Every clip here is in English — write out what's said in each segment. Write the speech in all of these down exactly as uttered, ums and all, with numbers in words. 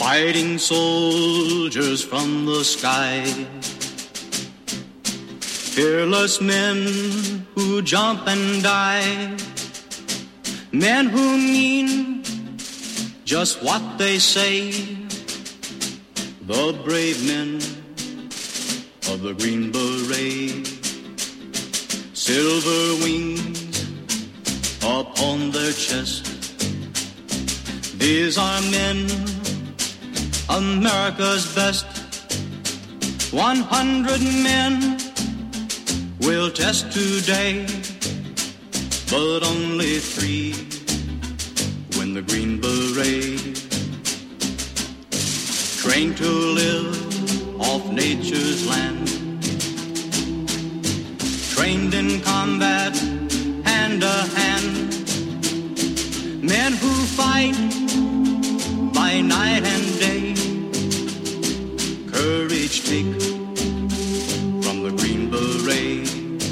fighting soldiers from the sky, fearless men who jump and die, men who mean just what they say, the brave men of the Green Beret, silver wings upon their chest. These are men, America's best. One hundred men will test today, but only three win the Green Beret. Trained to live off nature's land, trained in combat hand to hand, men who fight by night and day, courage take from the Green Beret,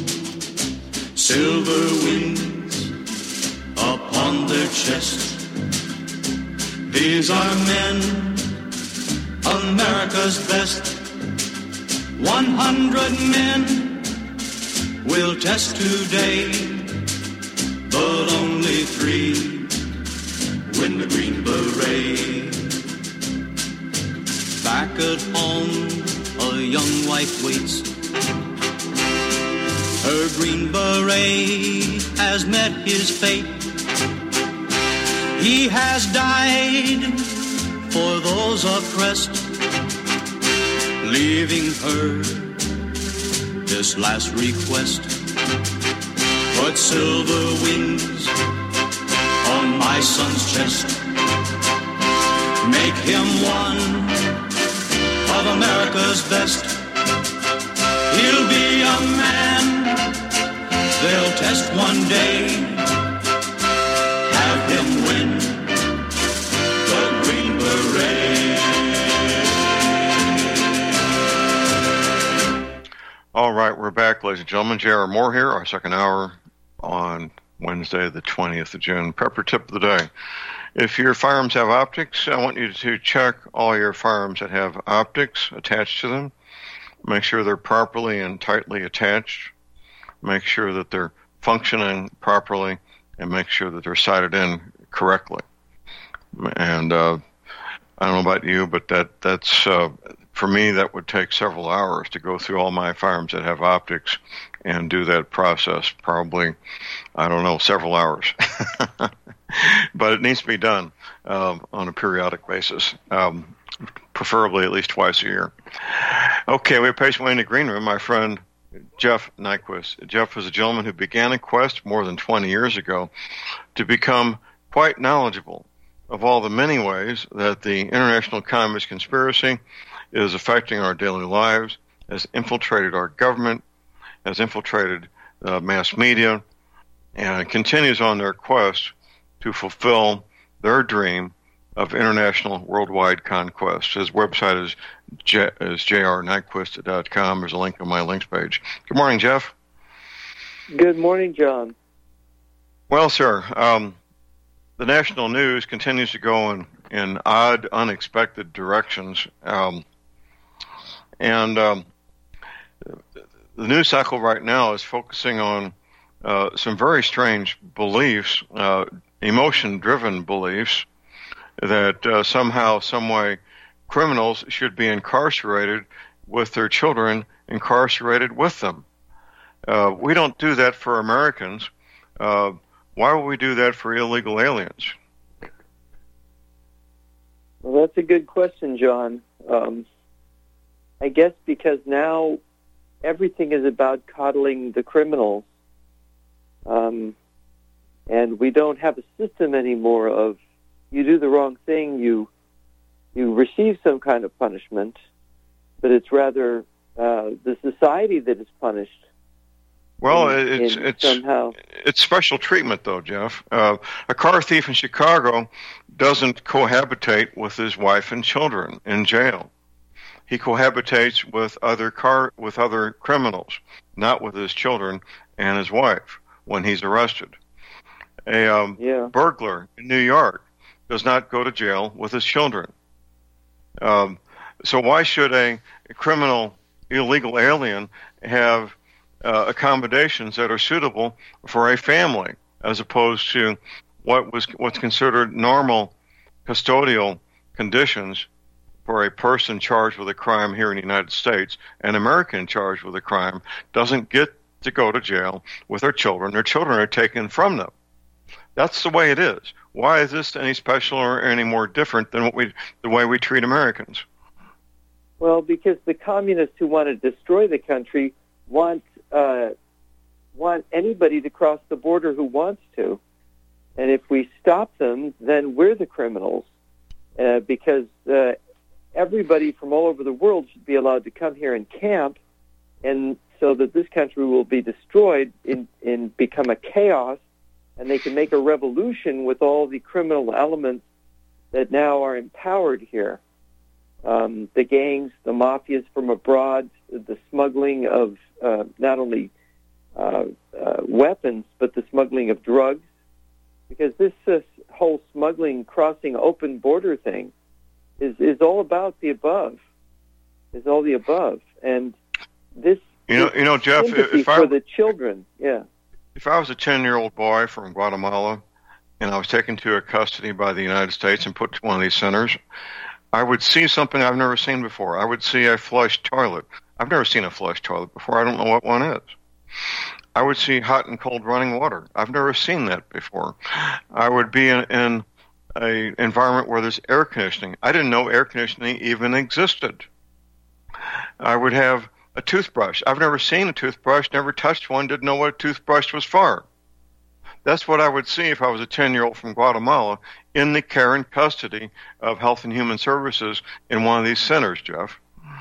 silver wings upon their chest. These are men, America's best. One hundred men will test today, but only three win the Green Beret. Back at home, a young wife waits. Her Green Beret has met his fate. He has died for those oppressed, leaving her this last request. Put silver wings on my son's chest. Make him one of America's best. He'll be a man they'll test one day. Have him win the Green Beret. All right, we're back, ladies and gentlemen. J R. Moore here, our second hour on Wednesday, the twentieth of June. Prepper tip of the day. If your firearms have optics, I want you to check all your firearms that have optics attached to them. Make sure they're properly and tightly attached. Make sure that they're functioning properly, and make sure that they're sighted in correctly. And uh, I don't know about you, but that that's uh, for me, that would take several hours to go through all my firearms that have optics and do that process. Probably, I don't know, several hours. But it needs to be done um, on a periodic basis, um, preferably at least twice a year. Okay, we have patiently in the green room my friend Jeff Nyquist. Jeff was a gentleman who began a quest more than twenty years ago to become quite knowledgeable of all the many ways that the international communist conspiracy is affecting our daily lives, has infiltrated our government, has infiltrated uh, mass media, and continues on their quest to fulfill their dream of international worldwide conquest. His website is, J- is j r nyquist dot com. There's a link on my links page. Good morning, Jeff. Good morning, John. Well, sir, um, the national news continues to go in, in odd, unexpected directions. Um, and um, the news cycle right now is focusing on uh, some very strange beliefs, uh, emotion-driven beliefs, that uh, somehow, some way, criminals should be incarcerated with their children incarcerated with them. Uh, we don't do that for Americans. Uh, why would we do that for illegal aliens? Well, that's a good question, John. Um, I guess because now everything is about coddling the criminals. Um, and we don't have a system anymore of you do the wrong thing, you you receive some kind of punishment, but it's rather uh, the society that is punished. Well, in, it's in it's somehow. It's special treatment, though, Jeff. Uh, a car thief in Chicago doesn't cohabitate with his wife and children in jail. He cohabitates with other car with other criminals, not with his children and his wife when he's arrested. A um, yeah. burglar in New York does not go to jail with his children. Um, so why should a, a criminal, illegal alien have uh, accommodations that are suitable for a family, as opposed to what was what's considered normal custodial conditions for a person charged with a crime here in the United States? An American charged with a crime doesn't get to go to jail with their children. Their children are taken from them. That's the way it is. Why is this any special or any more different than what we the way we treat Americans? Well, because the communists who want to destroy the country want uh, want anybody to cross the border who wants to, and if we stop them, then we're the criminals. Uh, because uh, everybody from all over the world should be allowed to come here and camp, and so that this country will be destroyed and, and become a chaos, and they can make a revolution with all the criminal elements that now are empowered here. Um, the gangs, the mafias from abroad, the smuggling of uh, not only uh, uh, weapons, but the smuggling of drugs. Because this uh, whole smuggling, crossing, open border thing is, is all about the above, is all the above. And this, you know, you know, Jeff, if I, for I, the children, yeah. If I was a ten-year-old boy from Guatemala and I was taken to a custody by the United States and put to one of these centers, I would see something I've never seen before. I would see a flush toilet. I've never seen a flush toilet before. I don't know what one is. I would see hot and cold running water. I've never seen that before. I would be in, in an environment where there's air conditioning. I didn't know air conditioning even existed. I would have a toothbrush. I've never seen a toothbrush, never touched one, didn't know what a toothbrush was for. That's what I would see if I was a ten-year-old from Guatemala in the care and custody of Health and Human Services in one of these centers, Jeff.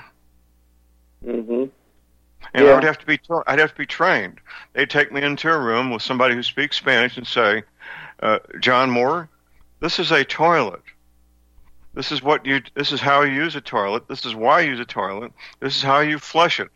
Mm-hmm. And yeah. I would have to be, I'd have to be trained. They'd take me into a room with somebody who speaks Spanish and say, uh, "John Moore, this is a toilet. This is what you. This is how you use a toilet. This is why you use a toilet. This is how you flush it.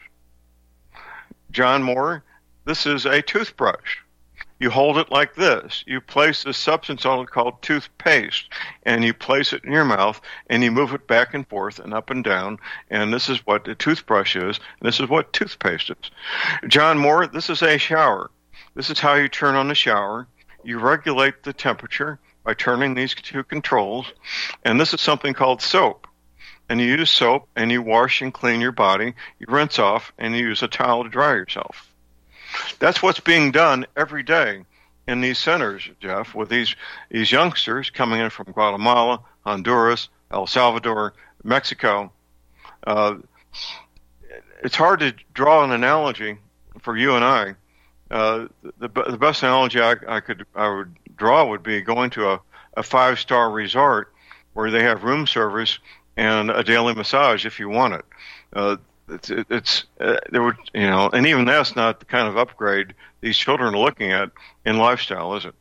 John Moore, this is a toothbrush. You hold it like this. You place this substance on it called toothpaste, and you place it in your mouth, and you move it back and forth and up and down, and this is what a toothbrush is, and this is what toothpaste is. John Moore, this is a shower. This is how you turn on the shower. You regulate the temperature by turning these two controls, and this is something called soap. And you use soap, and you wash and clean your body. You rinse off, and you use a towel to dry yourself. That's what's being done every day in these centers, Jeff, with these, these youngsters coming in from Guatemala, Honduras, El Salvador, Mexico. Uh, it's hard to draw an analogy for you and I. Uh, the, the best analogy I, I could I would draw would be going to a, a five-star resort where they have room service and a daily massage if you want it. Uh, It's, it's uh, there would you know, and even that's not the kind of upgrade these children are looking at in lifestyle, is it?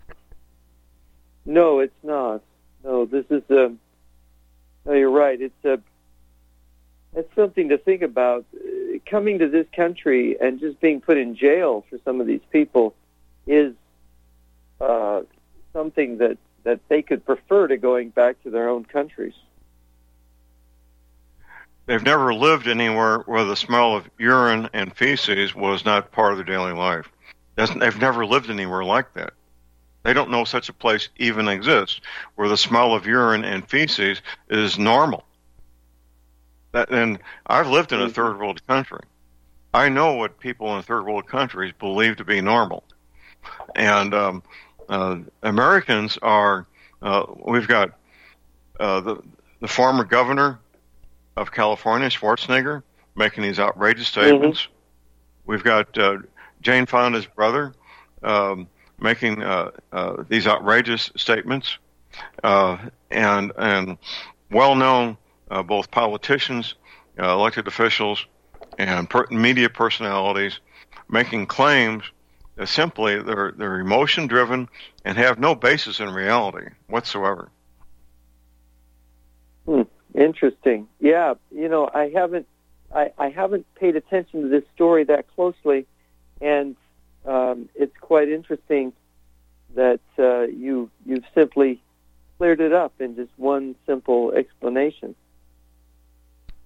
No, it's not. No, this is a. No, you're right. It's a. It's something to think about. Coming to this country and just being put in jail for some of these people is uh, something that that they could prefer to going back to their own countries. They've never lived anywhere where the smell of urine and feces was not part of their daily life. They've never lived anywhere like that. They don't know such a place even exists where the smell of urine and feces is normal. That, and I've lived in a third world country. I know what people in third world countries believe to be normal. And um, uh, Americans are, uh, we've got uh, the, the former governor of California, Schwarzenegger, making these outrageous statements. Mm-hmm. We've got uh, Jane Fonda's brother um, making uh, uh, these outrageous statements, uh, and and well-known uh, both politicians, uh, elected officials, and per- media personalities making claims that simply they're they're emotion-driven and have no basis in reality whatsoever. Hmm. Interesting. Yeah, you know, I haven't, I, I haven't paid attention to this story that closely, and um, it's quite interesting that uh, you you've simply cleared it up in just one simple explanation.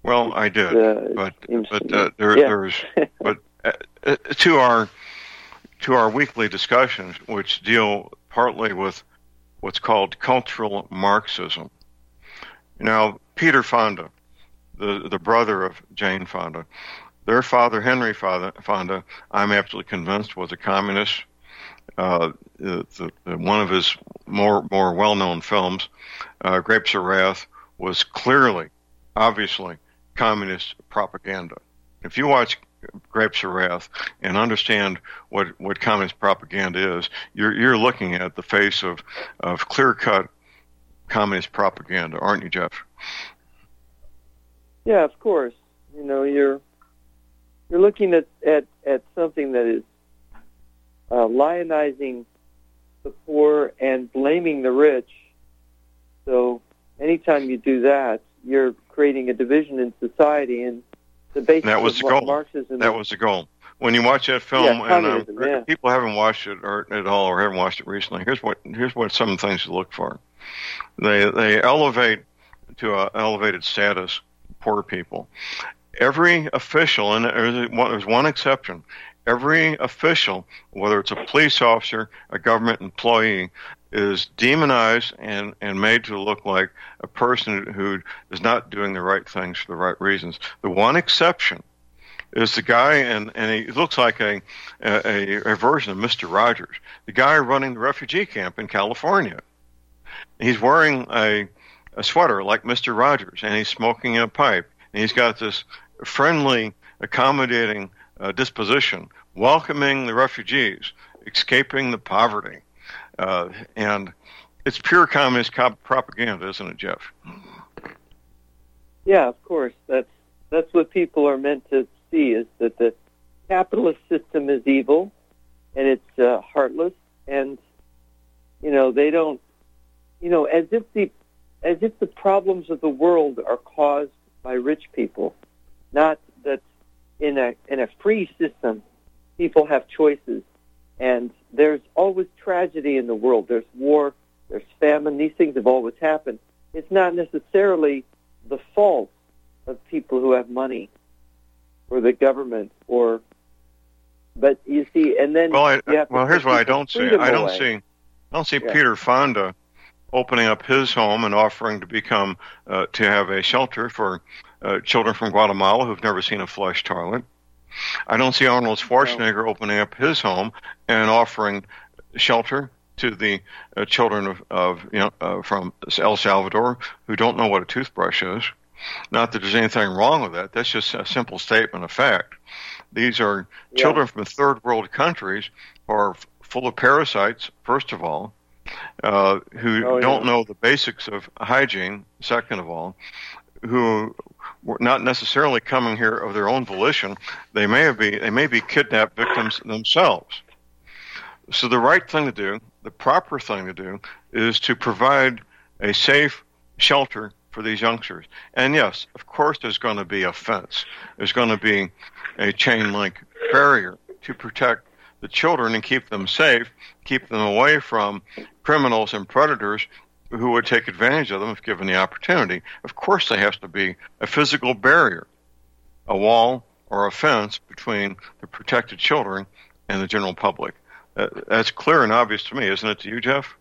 Well, I did, uh, but seems but to uh, me. there Yeah. there's but uh, uh, to our to our weekly discussions, which deal partly with what's called cultural Marxism. Now, Peter Fonda, the the brother of Jane Fonda, their father Henry Fonda, Fonda I'm absolutely convinced was a communist. Uh, the, the, one of his more more well-known films, uh, Grapes of Wrath, was clearly, obviously, communist propaganda. If you watch Grapes of Wrath and understand what, what communist propaganda is, you're you're looking at the face of, of clear-cut communist propaganda, aren't you, Jeff? Yeah, of course. You know, you're you're looking at, at, at something that is uh, lionizing the poor and blaming the rich. So anytime you do that, you're creating a division in society, and the basis that was of the goal. Marxism. That was the goal. When you watch that film, Yeah, and uh, communism, yeah. people haven't watched it or at all, or haven't watched it recently, here's what here's what some things to look for. They they elevate to an elevated status poor people. Every official, and there's one, there's one exception. Every official, whether it's a police officer, a government employee, is demonized and, and made to look like a person who is not doing the right things for the right reasons. The one exception is the guy, and, and he looks like a, a, a version of Mister Rogers, the guy running the refugee camp in California. He's wearing a, a sweater like Mister Rogers, and he's smoking a pipe, and he's got this friendly, accommodating uh, disposition, welcoming the refugees, escaping the poverty. Uh, and it's pure communist propaganda, isn't it, Jeff? Yeah, of course. That's that's what people are meant to see, is that the capitalist system is evil, and it's uh, heartless, and you know they don't, you know, as if the as if the problems of the world are caused by rich people, not that in a in a free system people have choices, and there's always tragedy in the world. There's war, there's famine. These things have always happened. It's not necessarily the fault of people who have money or the government, or but you see, and then well, I, you have to well, here's what I people's don't see. freedom I don't away. see. I don't see Yeah. Peter Fonda opening up his home and offering to become uh, to have a shelter for uh, children from Guatemala who've never seen a flush toilet. I don't see Arnold Schwarzenegger no. opening up his home and offering shelter to the uh, children of, of you know uh, from El Salvador who don't know what a toothbrush is. Not that there's anything wrong with that. That's just a simple statement of fact. These are Yeah. children from third world countries who are f- full of parasites, first of all, uh, who Oh, don't yeah. know the basics of hygiene, second of all, who were not necessarily coming here of their own volition. They may have be they may be kidnapped victims themselves. So the right thing to do, the proper thing to do, is to provide a safe shelter for these youngsters. And yes, of course there's going to be a fence. There's going to be a chain link barrier to protect the children and keep them safe, keep them away from criminals and predators who would take advantage of them if given the opportunity. Of course there has to be a physical barrier, a wall or a fence between the protected children and the general public. Uh, that's clear and obvious to me, isn't it to you, Jeff?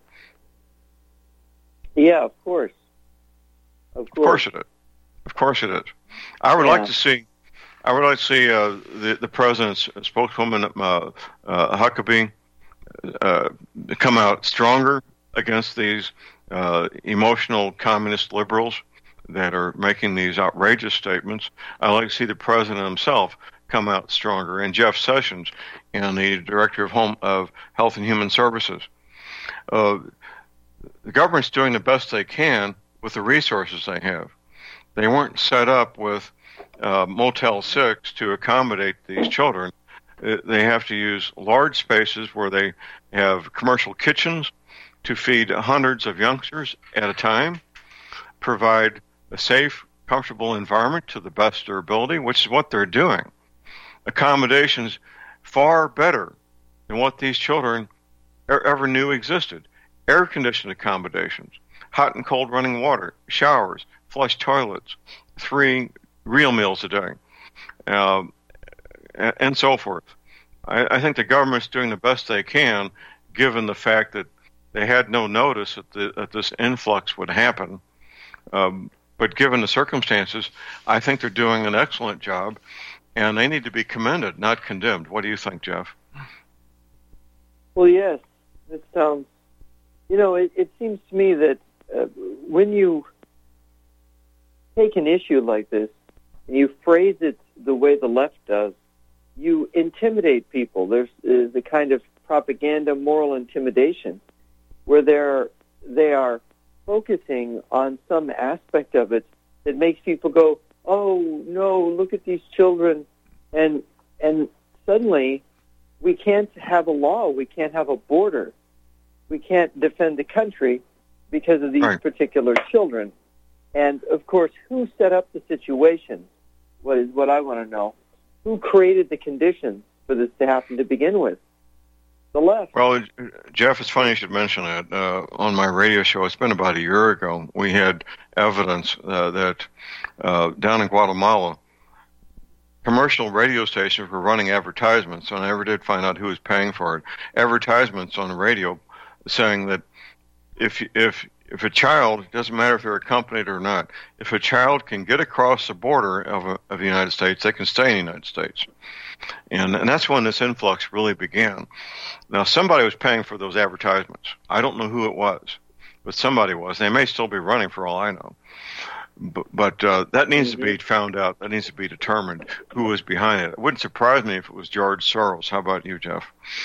Yeah, of course. Of Of course it is. Of course it is. I would Yeah. like to see, I would like to see uh, the the president's spokeswoman uh, uh, Huckabee uh, come out stronger against these uh, emotional communist liberals that are making these outrageous statements. I'd like to see the president himself come out stronger, and Jeff Sessions, and the director of Home of Health and Human Services. Uh, the government's doing the best they can with the resources they have. They weren't set up with uh, Motel six to accommodate these children. Uh, They have to use large spaces where they have commercial kitchens to feed hundreds of youngsters at a time, provide a safe, comfortable environment to the best of their ability, which is what they're doing. Accommodations far better than what these children e- ever knew existed. Air-conditioned accommodations, hot and cold running water, showers, flush toilets, three real meals a day, uh, and, and so forth. I, I think the government's doing the best they can, given the fact that they had no notice that, the, that this influx would happen. Um, but given the circumstances, I think they're doing an excellent job, and they need to be commended, not condemned. What do you think, Jeff? Well, yes. It sounds, you know, it, it seems to me that uh, when you take an issue like this and you phrase it the way the left does, you intimidate people. There's, there's a kind of propaganda, moral intimidation, where they're, they are focusing on some aspect of it that makes people go, oh, no, look at these children. And, and suddenly we can't have a law. We can't have a border. We can't defend the country because of these right. particular children. And, of course, who set up the situation? What is what I want to know. Who created the conditions for this to happen to begin with? The left. Well, Jeff, it's funny you should mention it. Uh, on my radio show, it's been about a year ago, we had evidence uh, that uh, down in Guatemala, commercial radio stations were running advertisements, and I never did find out who was paying for it. Advertisements on the radio saying that if if if a child, it doesn't matter if they're accompanied or not, if a child can get across the border of, a, of the United States, they can stay in the United States. And, and that's when this influx really began. Now, somebody was paying for those advertisements. I don't know who it was, but somebody was. They may still be running for all I know. But, but uh, that needs mm-hmm. to be found out. That needs to be determined who was behind it. It wouldn't surprise me if it was George Soros. How about you, Jeff?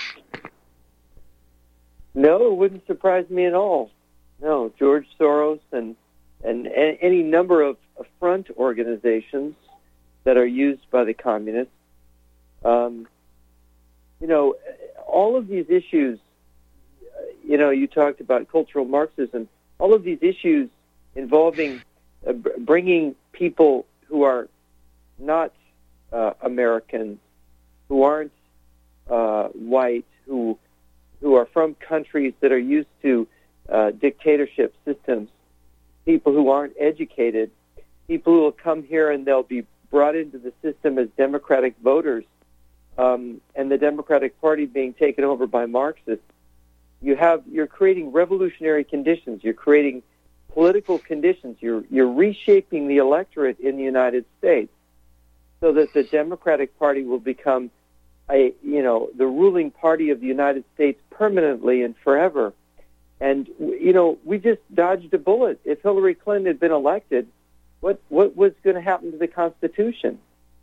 No, it wouldn't surprise me at all. No, George Soros and and a- any number of front organizations that are used by the communists. Um, you know, all of these issues, you know, you talked about cultural Marxism, all of these issues involving uh, b- bringing people who are not uh, Americans, who aren't uh, white, who who are from countries that are used to uh, dictatorship systems, people who aren't educated, people who will come here and they'll be brought into the system as democratic voters, um, and the Democratic Party being taken over by Marxists. You have, you're creating revolutionary conditions. You're creating political conditions. You're, you're reshaping the electorate in the United States so that the Democratic Party will become a, you know, the ruling party of the United States permanently and forever. And, you know, we just dodged a bullet. If Hillary Clinton had been elected, what what was going to happen to the Constitution?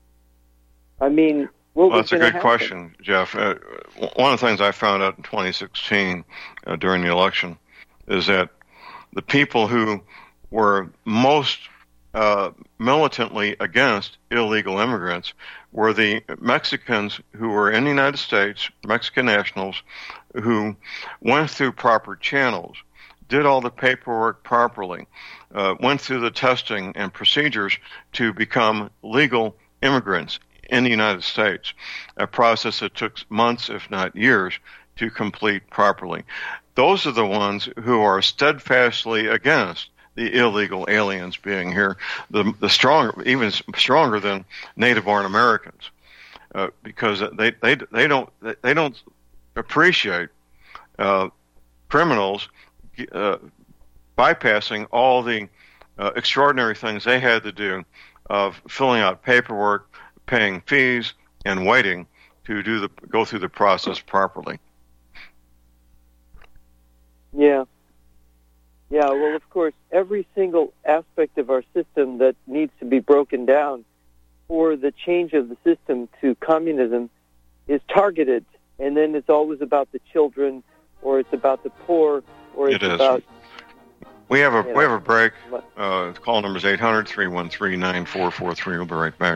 I mean, what well, was that's a going to good happen? question, Jeff. Uh, one of the things I found out in twenty sixteen uh, during the election is that the people who were most uh, militantly against illegal immigrants were the Mexicans who were in the United States, Mexican nationals, who went through proper channels, did all the paperwork properly, uh, went through the testing and procedures to become legal immigrants in the United States, a process that took months, if not years, to complete properly. Those are the ones who are steadfastly against the illegal aliens being here, the the stronger, even stronger than native-born Americans, uh, because they they they don't they don't appreciate uh, criminals uh, bypassing all the uh, extraordinary things they had to do of filling out paperwork, paying fees, and waiting to do the go through the process properly. Yeah. Yeah, well, of course, every single aspect of our system that needs to be broken down for the change of the system to communism is targeted, and then it's always about the children, or it's about the poor, or it's it is. about... We have a you know, we have a break. Uh, call number is eight hundred, three one three, nine four four three. We'll be right back.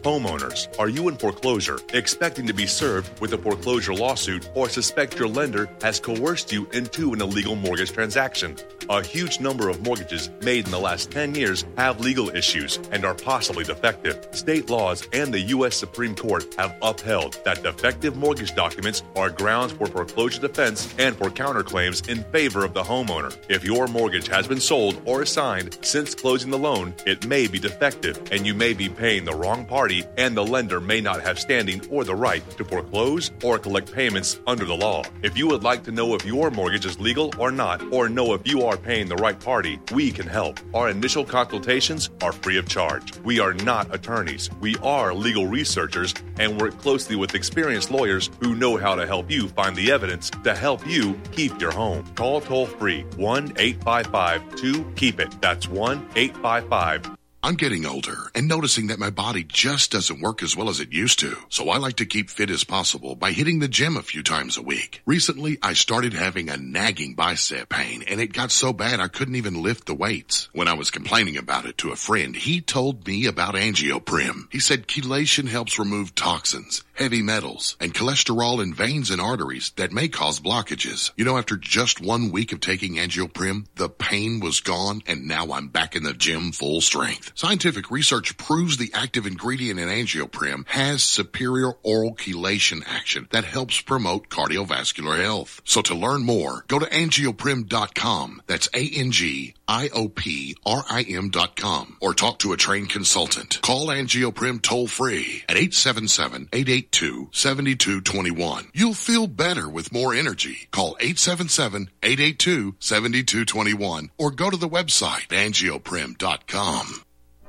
Homeowners, are you in foreclosure, expecting to be served with a foreclosure lawsuit, or suspect your lender has coerced you into an illegal mortgage transaction? A huge number of mortgages made in the last ten years have legal issues and are possibly defective. State laws and the U S Supreme Court have upheld that defective mortgage documents are grounds for foreclosure defense and for counterclaims in favor of the homeowner. If your mortgage has been sold or assigned since closing the loan, it may be defective and you may be paying the wrong party, and the lender may not have standing or the right to foreclose or collect payments under the law. If you would like to know if your mortgage is legal or not, or know if you are paying the right party, we can help. Our initial consultations are free of charge. We are not attorneys. We are legal researchers and work closely with experienced lawyers who know how to help you find the evidence to help you keep your home. Call toll free one eight five five two keep it. That's one eight five five. I'm getting older and noticing that my body just doesn't work as well as it used to. So I like to keep fit as possible by hitting the gym a few times a week. Recently, I started having a nagging bicep pain, and it got so bad I couldn't even lift the weights. When I was complaining about it to a friend, he told me about Angioprim. He said chelation helps remove toxins, heavy metals, and cholesterol in veins and arteries that may cause blockages. You know, after just one week of taking Angioprim, the pain was gone, and now I'm back in the gym full strength. Scientific research proves the active ingredient in Angioprim has superior oral chelation action that helps promote cardiovascular health. So to learn more, go to angioprim dot com. That's A N G I O P R I M dot com. Or talk to a trained consultant. Call Angioprim toll free at eight seven seven, eight eight two, seven two two one. You'll feel better with more energy. Call eight seven seven, eight eight two, seven two two one or go to the website angioprim dot com.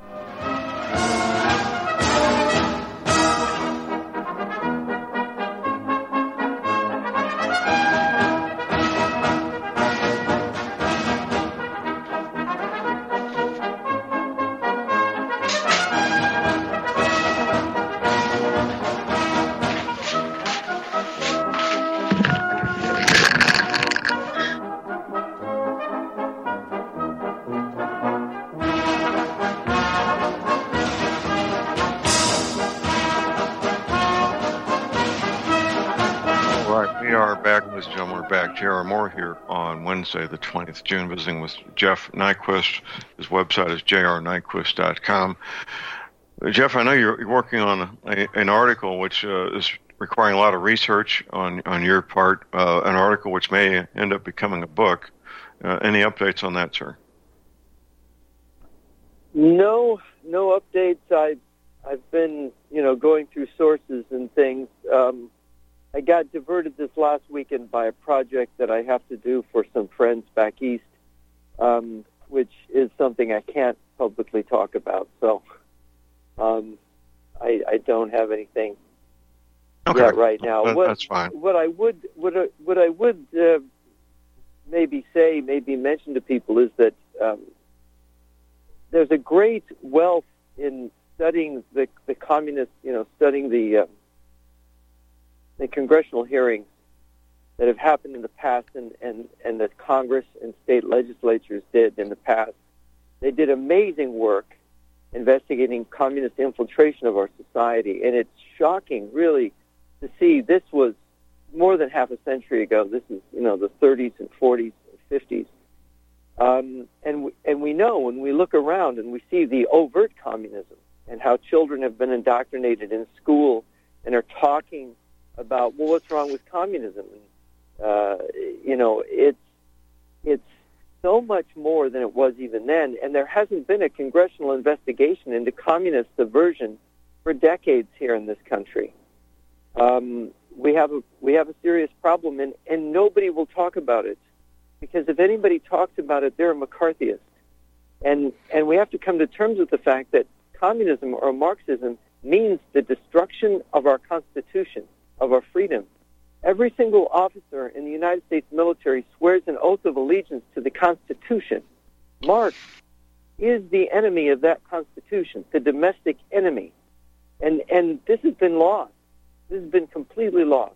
J R Moore here on Wednesday, the twentieth of June, visiting with Jeff Nyquist. His website is j r nyquist dot com. Jeff, I know you're, you're working on a, an article which uh, is requiring a lot of research on, on your part, uh, an article which may end up becoming a book. Uh, any updates on that, sir? No, no updates. I, I've been, you know, going through sources and things. Um, I got diverted this last weekend by a project that I have to do for some friends back east, um, which is something I can't publicly talk about. So um, I, I don't have anything okay. yet right now. That, what, that's fine. What I would, what I, what I would uh, maybe say, maybe mention to people is that um, there's a great wealth in studying the the communist, you know, studying the uh, the congressional hearings that have happened in the past and, and, and that Congress and state legislatures did in the past. They did amazing work investigating communist infiltration of our society, and it's shocking, really, to see this was more than half a century ago. This is, you know, the thirties and forties and fifties. Um, and, we, and we know when we look around and we see the overt communism and how children have been indoctrinated in school and are talking about, well, what's wrong with communism? And, uh, you know, it's it's so much more than it was even then, and there hasn't been a congressional investigation into communist subversion for decades here in this country. Um, we have a we have a serious problem, and, and nobody will talk about it, because if anybody talks about it, they're a McCarthyist, and and we have to come to terms with the fact that communism or Marxism means the destruction of our Constitution, of our freedom. Every single officer in the United States military swears an oath of allegiance to the Constitution. Marx is the enemy of that Constitution, the domestic enemy. And and this has been lost. This has been completely lost.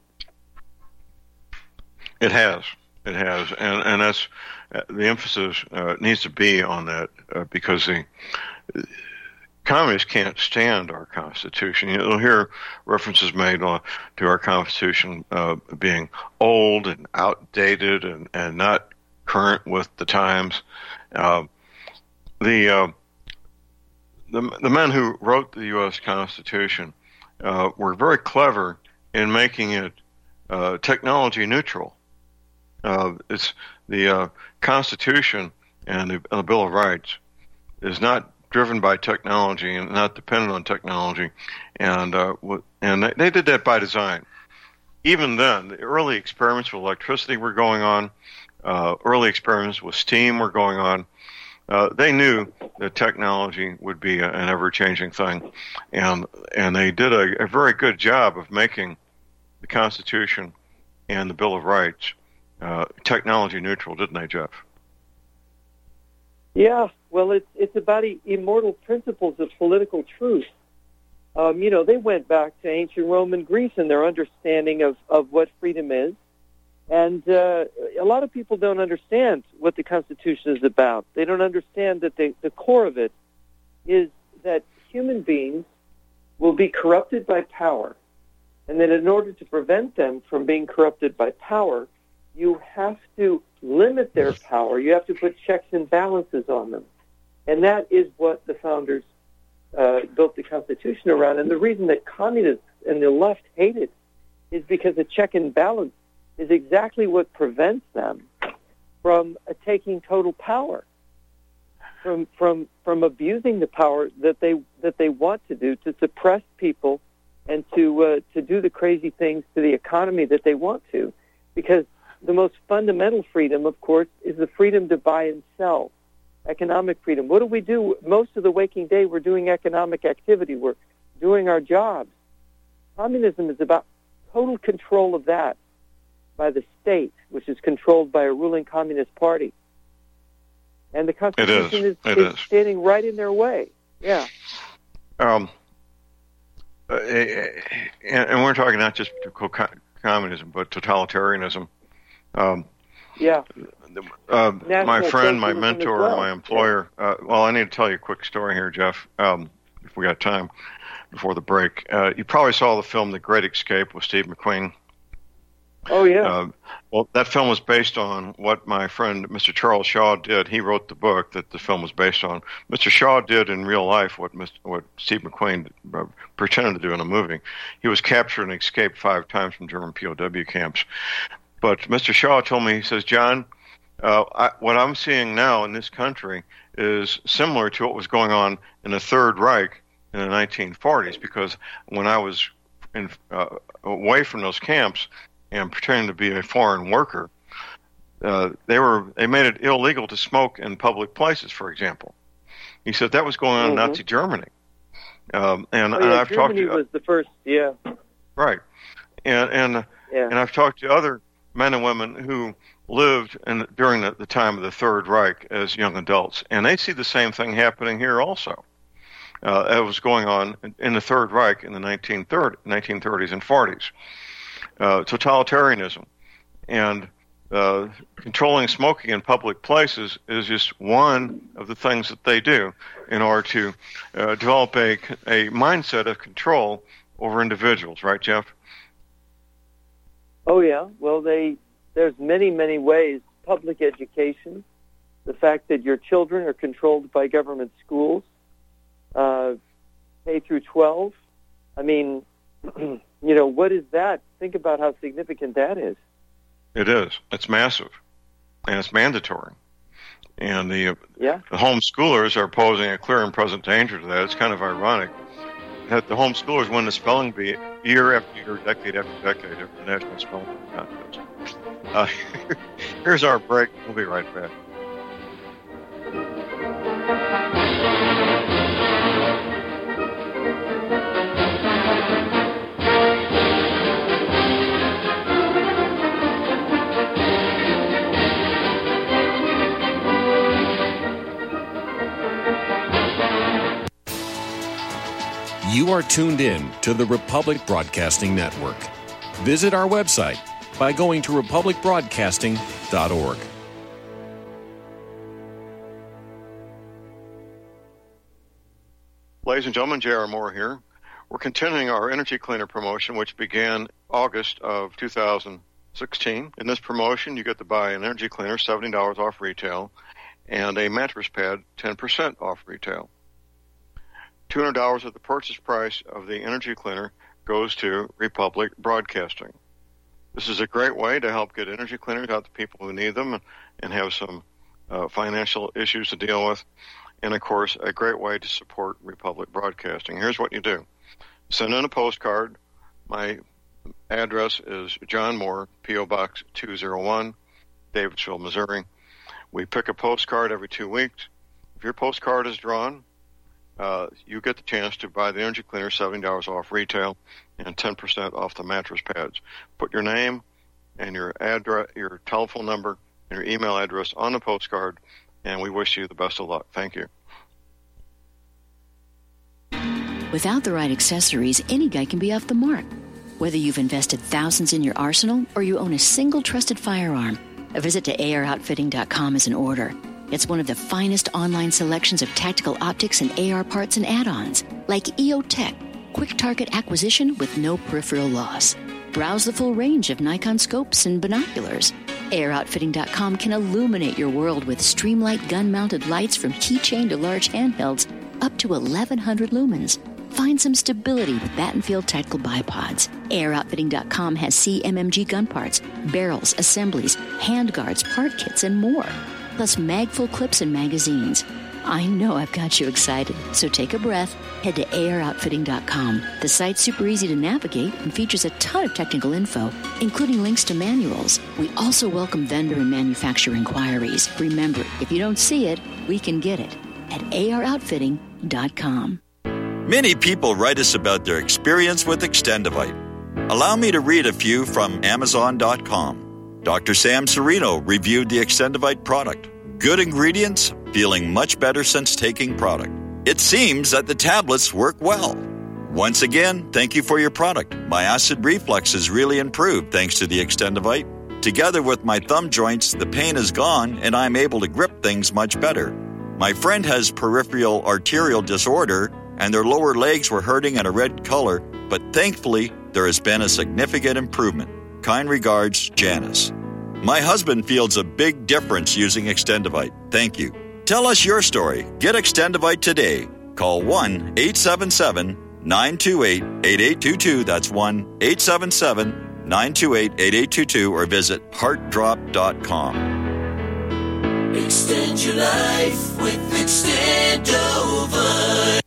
It has. It has. And, and that's uh, the emphasis uh, needs to be on that uh, because the communists can't stand our Constitution. You'll hear references made uh, to our Constitution uh, being old and outdated and, and not current with the times. Uh, the, uh, the the men who wrote the U S Constitution uh, were very clever in making it uh, technology neutral. Uh, it's the uh, Constitution and the, and the Bill of Rights is not driven by technology and not dependent on technology, and uh, and they, they did that by design. Even then, the early experiments with electricity were going on. Uh, early experiments with steam were going on. Uh, they knew that technology would be a, an ever-changing thing, and and they did a, a very good job of making the Constitution and the Bill of Rights uh, technology neutral, didn't they, Jeff? Yeah, well, it's it's about immortal principles of political truth. Um, you know, they went back to ancient Roman Greece and their understanding of, of what freedom is. And uh, a lot of people don't understand what the Constitution is about. They don't understand that the, the core of it is that human beings will be corrupted by power, and that in order to prevent them from being corrupted by power, you have to limit their power. You have to put checks and balances on them. And that is what the founders uh, built the Constitution around. And the reason that communists and the left hate it is because a check and balance is exactly what prevents them from uh, taking total power, from from from abusing the power that they that they want to do to suppress people and to uh, to do the crazy things to the economy that they want to, because the most fundamental freedom, of course, is the freedom to buy and sell, economic freedom. What do we do? Most of the waking day, we're doing economic activity. We're doing our jobs. Communism is about total control of that by the state, which is controlled by a ruling communist party. And the Constitution is, is, is standing right in their way. Yeah. Um, uh, and, and we're talking not just communism, but totalitarianism. Um, yeah. Uh, my friend, my mentor, well. my employer. Uh, well, I need to tell you a quick story here, Jeff, um, if we got time before the break. Uh, you probably saw the film The Great Escape with Steve McQueen. Oh, yeah. Uh, well, that film was based on what my friend Mister Charles Shaw did. He wrote the book that the film was based on. Mister Shaw did in real life what Mister what Steve McQueen uh, pretended to do in a movie. He was captured and escaped five times from German P O W camps. But Mister Shaw told me, he says, John, uh, I, what I'm seeing now in this country is similar to what was going on in the Third Reich in the nineteen forties, because when I was in, uh, away from those camps and pretending to be a foreign worker, uh, they were they made it illegal to smoke in public places, for example. He said that was going on mm-hmm. in Nazi Germany. Um, and, oh, yeah, and I've Germany talked to was the first, yeah. Right. And and yeah. and I've talked to other men and women who lived in, during the, the time of the Third Reich as young adults, and they see the same thing happening here also. Uh, it was going on in, in the Third Reich in the nineteen thirties and forties. Uh, totalitarianism and uh, controlling smoking in public places is just one of the things that they do in order to uh, develop a, a mindset of control over individuals, right, Jeff? Oh, yeah. Well, they there's many, many ways. Public education, the fact that your children are controlled by government schools, uh, K through twelve. I mean, you know, what is that? Think about how significant that is. It is. It's massive, and it's mandatory. And the, yeah. the homeschoolers are posing a clear and present danger to that. It's kind of ironic that the homeschoolers win the spelling bee year after year, decade after decade, after the National Spelling Bee Contest. Uh, here's our break. We'll be right back. You are tuned in to the Republic Broadcasting Network. Visit our website by going to republic broadcasting dot org. Ladies and gentlemen, J R. Moore here. We're continuing our Energy Cleaner promotion, which began August of two thousand sixteen. In this promotion, you get to buy an Energy Cleaner, seventy dollars off retail, and a mattress pad, ten percent off retail. two hundred dollars of the purchase price of the Energy Cleaner goes to Republic Broadcasting. This is a great way to help get energy cleaners out to people who need them and, and have some uh, financial issues to deal with. And, of course, a great way to support Republic Broadcasting. Here's what you do. Send in a postcard. My address is John Moore, P O. Box two oh one, Davidsville, Missouri. We pick a postcard every two weeks. If your postcard is drawn, uh, you get the chance to buy the Energy Cleaner, seventy dollars off retail, and ten percent off the mattress pads. Put your name and your address, your telephone number, and your email address on the postcard, and we wish you the best of luck. Thank you. Without the right accessories, any guy can be off the mark. Whether you've invested thousands in your arsenal or you own a single trusted firearm, a visit to A R outfitting dot com is in order. It's one of the finest online selections of tactical optics and A R parts and add-ons, like E O Tech, quick target acquisition with no peripheral loss. Browse the full range of Nikon scopes and binoculars. A R outfitting dot com can illuminate your world with Streamlight gun-mounted lights from keychain to large handhelds up to eleven hundred lumens. Find some stability with Battenfield Tactical Bipods. A R outfitting dot com has C M M G gun parts, barrels, assemblies, handguards, part kits, and more. Plus magful clips and magazines. I know I've got you excited, so take a breath. Head to A R outfitting dot com. The site's super easy to navigate and features a ton of technical info, including links to manuals. We also welcome vendor and manufacturer inquiries. Remember, if you don't see it, we can get it at A R outfitting dot com. Many people write us about their experience with Extendivite. Allow me to read a few from Amazon dot com. Doctor Sam Serino reviewed the Extendivite product. Good ingredients, feeling much better since taking product. It seems that the tablets work well. Once again, thank you for your product. My acid reflux has really improved thanks to the Extendivite. Together with my thumb joints, the pain is gone and I'm able to grip things much better. My friend has peripheral arterial disorder and their lower legs were hurting in a red color, but thankfully there has been a significant improvement. Kind regards, Janice. My husband feels a big difference using Extendivite. Thank you. Tell us your story. Get Extendivite today. Call one eight seven seven, nine two eight, eight eight two two. That's one eight seven seven, nine two eight, eight eight two two or visit heart drop dot com. Extend your life with Extendovite.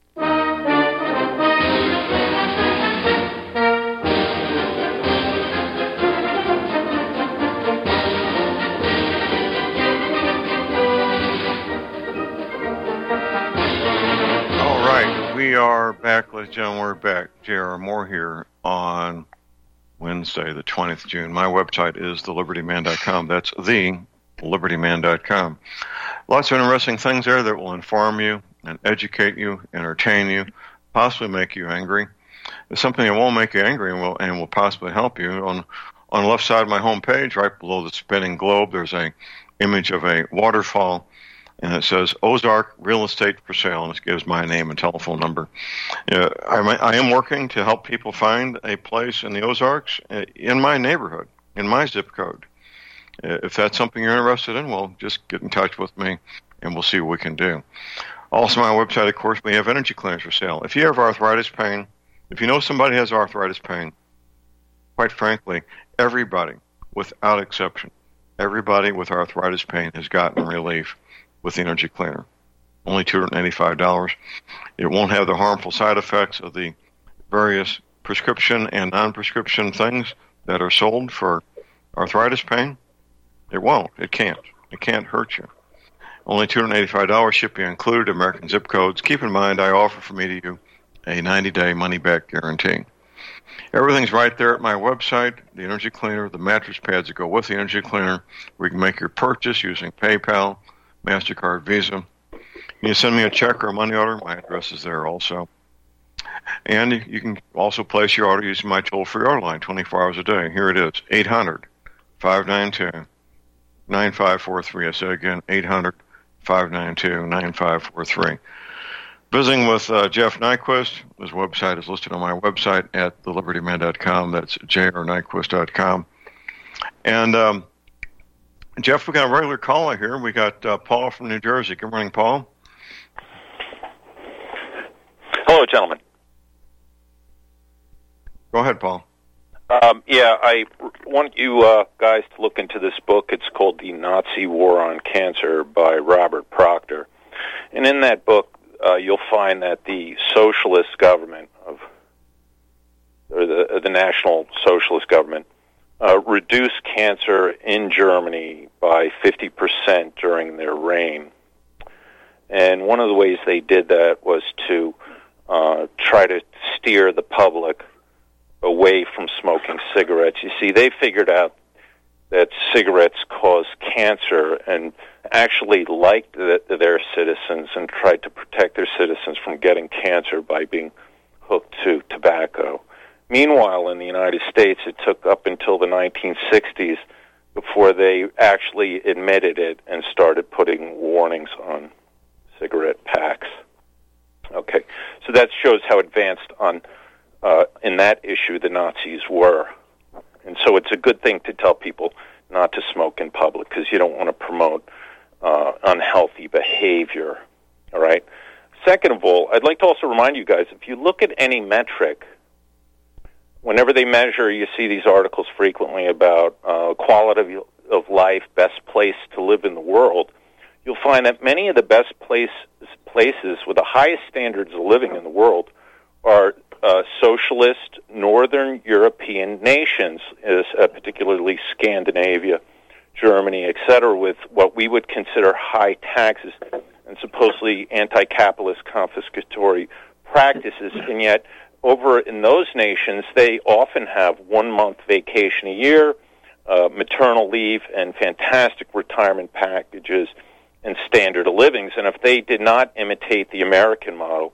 We are back, ladies and gentlemen. We're back. J R. Moore here on Wednesday, the twentieth of June. My website is the liberty man dot com. That's the liberty man dot com. Lots of interesting things there that will inform you and educate you, entertain you, possibly make you angry. There's something that won't make you angry and will, and will possibly help you. On, on the left side of my homepage, right below the spinning globe, there's a image of a waterfall. And it says Ozark Real Estate for Sale, and it gives my name and telephone number. Uh, I'm, I am working to help people find a place in the Ozarks uh, in my neighborhood, in my zip code. Uh, if that's something you're interested in, well, just get in touch with me, and we'll see what we can do. Also, on my website, of course, we have energy cleaners for sale. If you have arthritis pain, if you know somebody has arthritis pain, quite frankly, everybody, without exception, everybody with arthritis pain has gotten relief with the Energy Cleaner. Only two hundred eighty-five dollars. It won't have the harmful side effects of the various prescription and non-prescription things that are sold for arthritis pain. It won't. It can't. It can't hurt you. Only two hundred eighty-five dollars, shipping included, American zip codes. Keep in mind, I offer from me to you a ninety-day money-back guarantee. Everything's right there at my website, the Energy Cleaner, the mattress pads that go with the Energy Cleaner. We can make your purchase using PayPal, MasterCard, Visa. You can send me a check or a money order. My address is there also. And you can also place your order using my toll-free order line twenty-four hours a day. Here it is, eight hundred, five nine two, nine five four three. I say again, eight hundred, five nine two, nine five four three. visiting with uh, Jeff Nyquist. His website is listed on my website at the liberty man dot com. That's j r nyquist dot com. And um, Jeff, we got a regular caller here. We got uh, Paul from New Jersey. Good morning, Paul. Hello, gentlemen. Go ahead, Paul. Um, yeah, I want you uh, guys to look into this book. It's called The Nazi War on Cancer by Robert Proctor. And in that book, uh, you'll find that the socialist government, of, or the, the National Socialist government, uh, reduced cancer in Germany by fifty percent during their reign. And one of the ways they did that was to uh, try to steer the public away from smoking cigarettes. You see, they figured out that cigarettes cause cancer and actually liked the, their citizens and tried to protect their citizens from getting cancer by being hooked to tobacco. Meanwhile, in the United States, it took up until the nineteen sixties before they actually admitted it and started putting warnings on cigarette packs. Okay, so that shows how advanced on Uh, in that issue, the Nazis were. And so it's a good thing to tell people not to smoke in public because you don't want to promote uh, unhealthy behavior, all right? Second of all, I'd like to also remind you guys, if you look at any metric, whenever they measure, you see these articles frequently about uh, quality of life, best place to live in the world, you'll find that many of the best place, places with the highest standards of living in the world are Uh, socialist northern European nations, is, uh, particularly Scandinavia, Germany, et cetera, with what we would consider high taxes and supposedly anti-capitalist confiscatory practices. And yet, over in those nations, they often have one-month vacation a year, uh, maternal leave, and fantastic retirement packages and standard of livings. And if they did not imitate the American model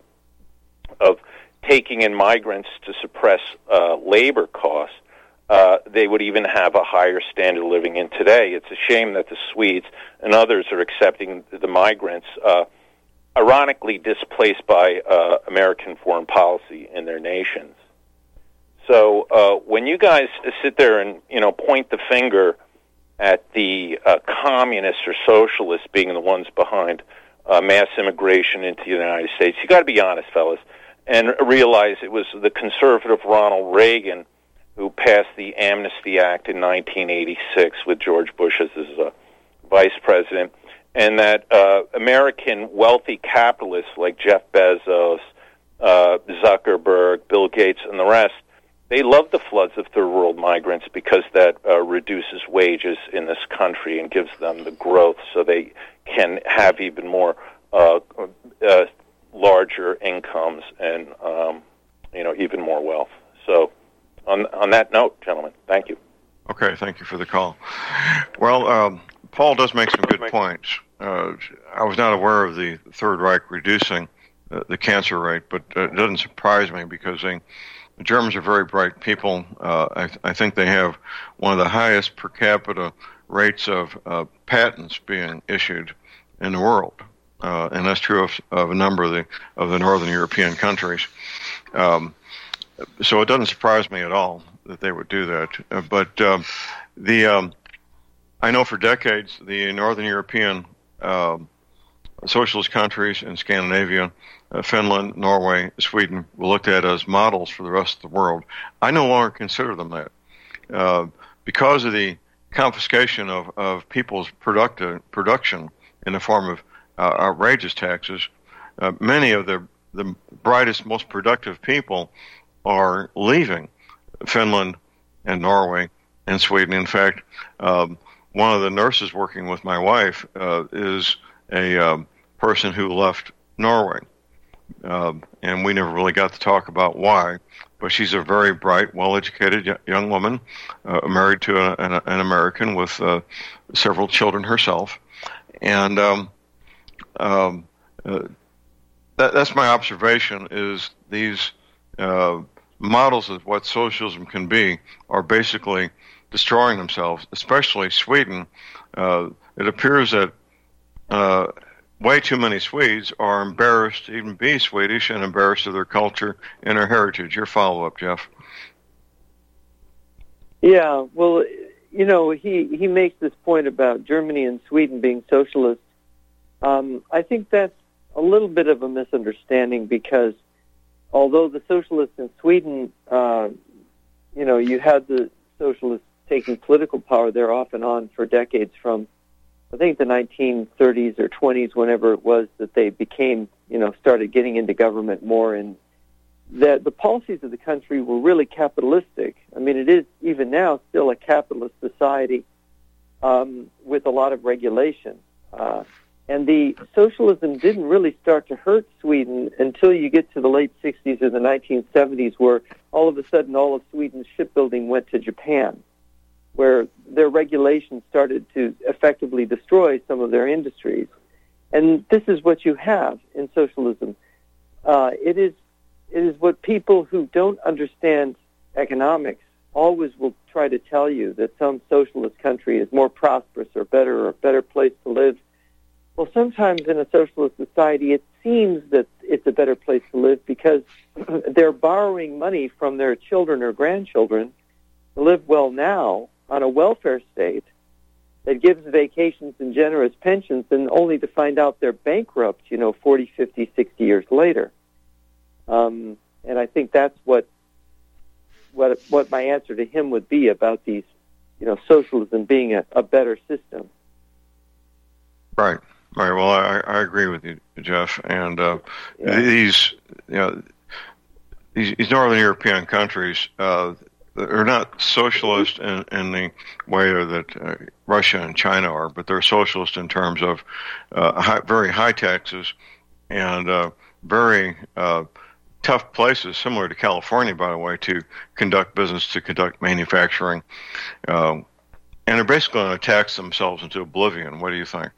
of taking in migrants to suppress uh, labor costs, uh, they would even have a higher standard of living in today. It's a shame that the Swedes and others are accepting the migrants, uh, ironically displaced by uh, American foreign policy in their nations. So uh, when you guys sit there and you know point the finger at the uh, communists or socialists being the ones behind uh, mass immigration into the United States, you got to be honest, fellas, and realize it was the conservative Ronald Reagan who passed the Amnesty Act in nineteen eighty-six with George Bush as his uh, vice president, and that uh, American wealthy capitalists like Jeff Bezos, uh, Zuckerberg, Bill Gates, and the rest, they love the floods of third world migrants because that uh, reduces wages in this country and gives them the growth so they can have even more uh, uh, larger incomes and um, you know even more wealth. So, on on that note, gentlemen, thank you. Okay, thank you for the call. Well, um, Paul does make some good points. Uh, I was not aware of the Third Reich reducing uh, the cancer rate, but uh, it doesn't surprise me because they, the Germans are very bright people. Uh, I, I think they have one of the highest per capita rates of uh, patents being issued in the world. Uh, and that's true of, of a number of the of the northern European countries. Um, so it doesn't surprise me at all that they would do that. Uh, but um, the um, I know for decades the northern European uh, socialist countries in Scandinavia, uh, Finland, Norway, Sweden were looked at as models for the rest of the world. I no longer consider them that uh, because of the confiscation of, of people's productive production in the form of Uh, outrageous taxes. Uh, many of the the brightest, most productive people are leaving Finland and Norway and Sweden. In fact, um, one of the nurses working with my wife uh, is a um, person who left Norway, uh, and we never really got to talk about why. But she's a very bright, well-educated young woman, uh, married to a, an, an American with uh, several children herself, and. Um, Um, uh, that, that's my observation, is these uh, models of what socialism can be are basically destroying themselves, especially Sweden. Uh, it appears that uh, way too many Swedes are embarrassed to even be Swedish and embarrassed of their culture and their heritage. Your follow-up, Jeff. Yeah, well, you know, he, he makes this point about Germany and Sweden being socialist. Um, I think that's a little bit of a misunderstanding because although the socialists in Sweden, uh, you know, you had the socialists taking political power there off and on for decades from, I think, the nineteen thirties or twenties, whenever it was that they became, you know, started getting into government more, and that the policies of the country were really capitalistic. I mean, it is even now still a capitalist society um, with a lot of regulation. Uh, and the socialism didn't really start to hurt Sweden until you get to the late sixties or the nineteen seventies, where all of a sudden all of Sweden's shipbuilding went to Japan, where their regulations started to effectively destroy some of their industries. And this is what you have in socialism. Uh, it is it is what people who don't understand economics always will try to tell you, that some socialist country is more prosperous or better or a better place to live. Well, sometimes in a socialist society, it seems that it's a better place to live because they're borrowing money from their children or grandchildren to live well now on a welfare state that gives vacations and generous pensions, and only to find out they're bankrupt, you know, forty, fifty, sixty years later. Um, and I think that's what, what what my answer to him would be about these, you know, socialism being a, a better system. Right. Right. Well, I, I agree with you, Jeff. And uh, yeah. these, you know, these, these Northern European countries uh, are not socialist in, in the way that uh, Russia and China are, but they're socialist in terms of uh, high, very high taxes and uh, very uh, tough places, similar to California, by the way, to conduct business, to conduct manufacturing. Uh, and they're basically going to tax themselves into oblivion. What do you think?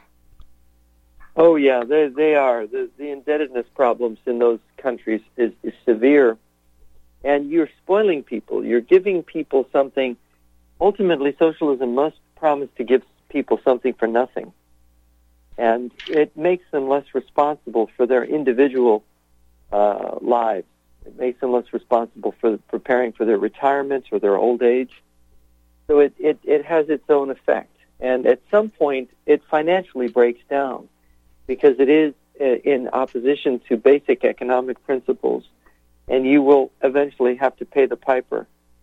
Oh, yeah, they, they are. The, the indebtedness problems in those countries is, is severe. And you're spoiling people. You're giving people something. Ultimately, socialism must promise to give people something for nothing. And it makes them less responsible for their individual uh, lives. It makes them less responsible for preparing for their retirement or their old age. So it, it, it has its own effect. And at some point, it financially breaks down, because it is in opposition to basic economic principles, and you will eventually have to pay the piper.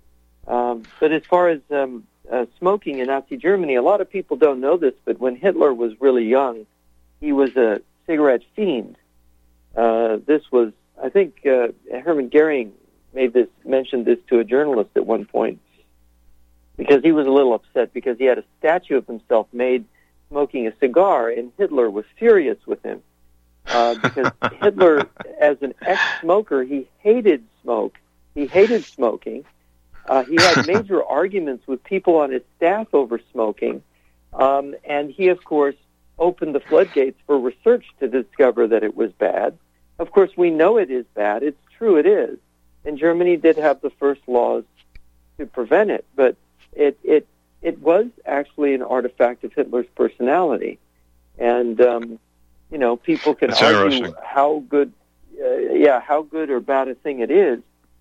Um, but as far as um, uh, smoking in Nazi Germany, a lot of people don't know this, but when Hitler was really young, he was a cigarette fiend. Uh, this was, I think, uh, Hermann Goering made this, mentioned this to a journalist at one point, because he was a little upset because he had a statue of himself made smoking a cigar, and Hitler was furious with him uh, because Hitler, as an ex-smoker, he hated smoke. He hated smoking. Uh, he had major arguments with people on his staff over smoking, um, and he, of course, opened the floodgates for research to discover that it was bad. Of course, we know it is bad. It's true, it is. And Germany did have the first laws to prevent it, but it it It was actually an artifact of Hitler's personality. And, um, you know, people can That's argue how good, uh, yeah, how good or bad a thing it is,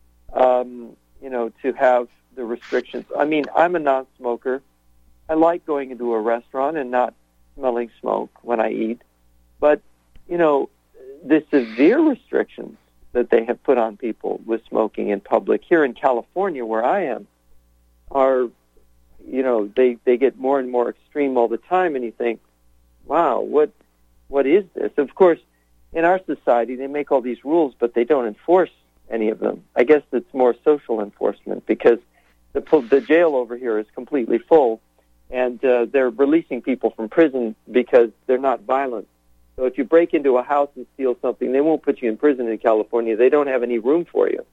um, you know, to have the restrictions. I mean, I'm a non-smoker. I like going into a restaurant and not smelling smoke when I eat. But, you know, the severe restrictions that they have put on people with smoking in public here in California, where I am, are... you know, they, they get more and more extreme all the time, and you think, wow, what what is this? Of course, in our society, they make all these rules, but they don't enforce any of them. I guess it's more social enforcement, because the the jail over here is completely full, and uh, they're releasing people from prison because they're not violent. So if you break into a house and steal something, they won't put you in prison in California. They don't have any room for you.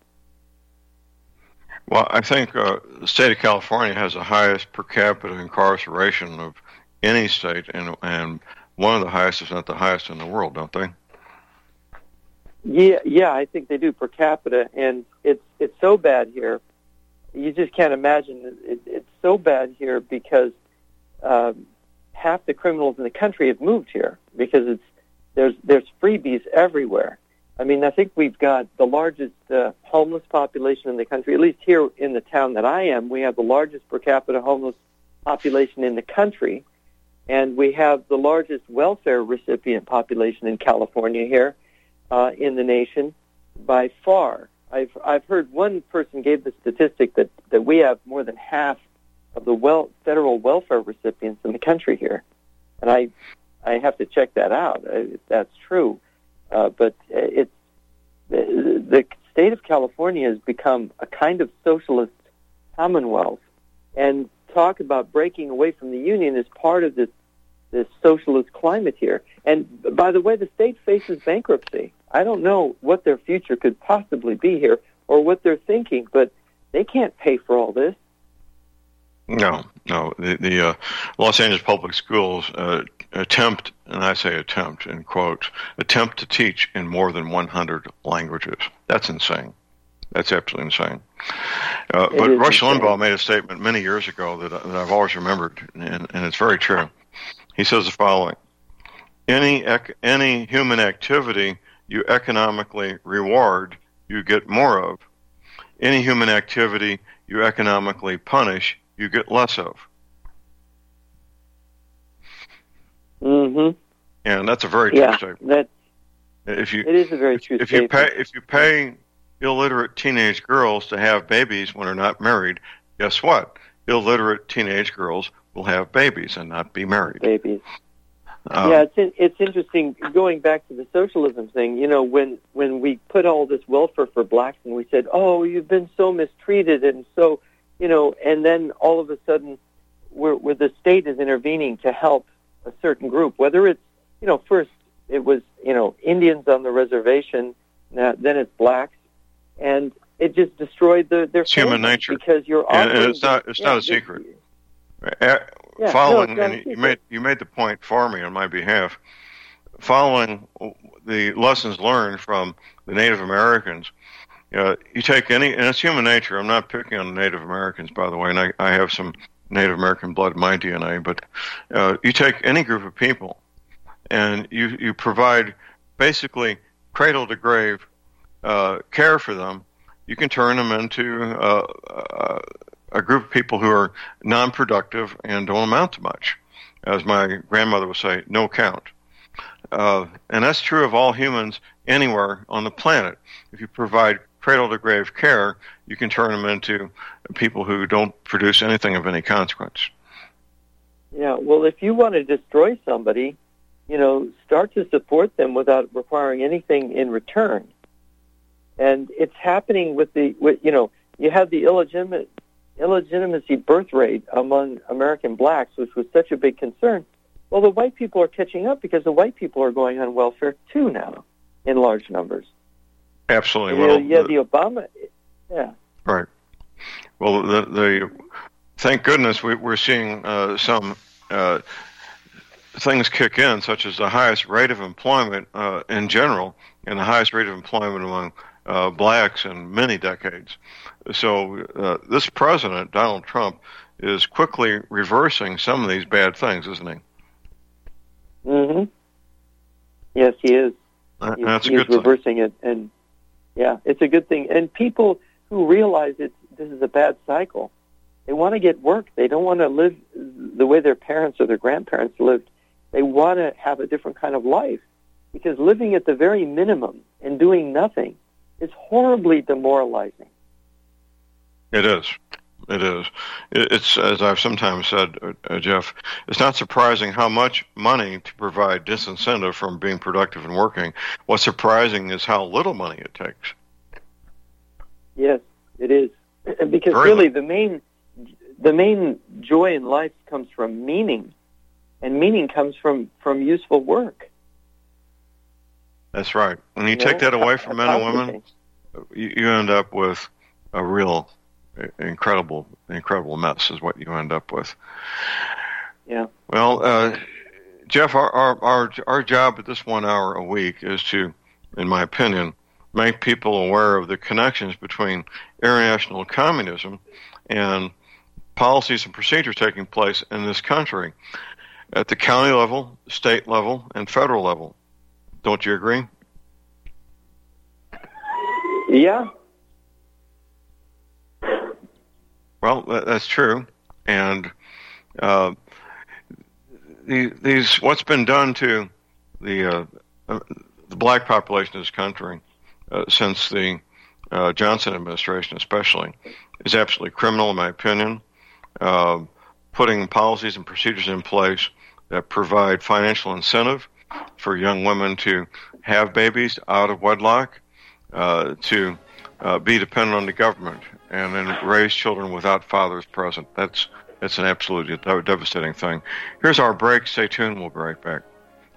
Well, I think uh, the state of California has the highest per capita incarceration of any state, and and one of the highest, if not the highest, in the world, don't they? Yeah, yeah, I think they do per capita, and it's it's so bad here. You just can't imagine. It, it's so bad here because um, half the criminals in the country have moved here, because it's there's there's freebies everywhere. I mean, I think we've got the largest uh, homeless population in the country. At least here in the town that I am, we have the largest per capita homeless population in the country, and we have the largest welfare recipient population in California here uh, in the nation by far. I've I've heard one person gave the statistic that, that we have more than half of the well, federal welfare recipients in the country here, and I I have to check that out if that's true. Uh, but it's the, the state of California has become a kind of socialist commonwealth, and talk about breaking away from the union is part of this this socialist climate here. And by the way, the state faces bankruptcy. I don't know what their future could possibly be here or what they're thinking, but they can't pay for all this. No, no. The, the uh, Los Angeles Public Schools uh, attempt, and I say attempt in quotes, attempt to teach in more than one hundred languages. That's insane. That's absolutely insane. Uh, but Rush insane. Limbaugh made a statement many years ago that, that I've always remembered, and, and it's very true. He says the following: Any ec- any human activity you economically reward, you get more of. Any human activity you economically punish, you get less of. Mm-hmm. And that's a very true yeah, statement. That, if you, it is a very if, true if statement. You pay, if you pay illiterate teenage girls to have babies when they're not married, guess what? Illiterate teenage girls will have babies and not be married. Babies. Um, yeah, it's in, it's interesting. Going back to the socialism thing, you know, when when we put all this welfare for blacks and we said, "Oh, you've been so mistreated," and so, you know, and then all of a sudden, where where the state is intervening to help a certain group, whether it's, you know, first it was, you know, Indians on the reservation, now, then it's blacks, and it just destroyed the, their it's human nature because you're and, and it's not it's yeah, not a secret. Yeah, following, no, and you made you made the point for me on my behalf. Following the lessons learned from the Native Americans, uh, you take any, and it's human nature. I'm not picking on the Native Americans, by the way, and I, I have some Native American blood in my D N A. But uh, you take any group of people, and you you provide basically cradle to grave uh, care for them. You can turn them into uh, uh, a group of people who are non-productive and don't amount to much. As my grandmother would say, no count. Uh, and that's true of all humans anywhere on the planet. If you provide cradle-to-grave care, you can turn them into people who don't produce anything of any consequence. Yeah, well, if you want to destroy somebody, you know, start to support them without requiring anything in return. And it's happening with the, with, you know, you have the illegitimate illegitimacy birth rate among American blacks, which was such a big concern. Well, the white people are catching up because the white people are going on welfare too now, in large numbers. Absolutely. You well, know, yeah, the Obama, yeah. Right. Well, the, the thank goodness we, we're seeing uh, some uh, things kick in, such as the highest rate of employment uh, in general, and the highest rate of employment among uh, blacks in many decades. So uh, this president, Donald Trump, is quickly reversing some of these bad things, isn't he? Mm-hmm. Yes, he is. Uh, he's that's a he's good reversing thing. it, and yeah, it's a good thing. And people who realize it, this is a bad cycle, they want to get work. They don't want to live the way their parents or their grandparents lived. They want to have a different kind of life, because living at the very minimum and doing nothing is horribly demoralizing. It is. It is. It's, as I've sometimes said, uh, Jeff, it's not surprising how much money to provide disincentive from being productive and working. What's surprising is how little money it takes. Yes, it is. Because Very really little. the main the main joy in life comes from meaning, and meaning comes from, from useful work. That's right. When you, you take know, that away from men and women, you, you end up with a real incredible, incredible mess is what you end up with. Yeah. Well, uh, Jeff, our, our our our job at this one hour a week is to, in my opinion, make people aware of the connections between international communism and policies and procedures taking place in this country at the county level, state level, and federal level. Don't you agree? Yeah. Well, that, that's true. And uh, the, these, what's been done to the uh, uh, the black population of this country uh, since the uh, Johnson administration, especially, is absolutely criminal, in my opinion. Uh, putting policies and procedures in place that provide financial incentive for young women to have babies out of wedlock, uh, to uh, be dependent on the government, and then raise children without fathers present. That's that's an absolutely devastating thing. Here's our break. Stay tuned. We'll be right back.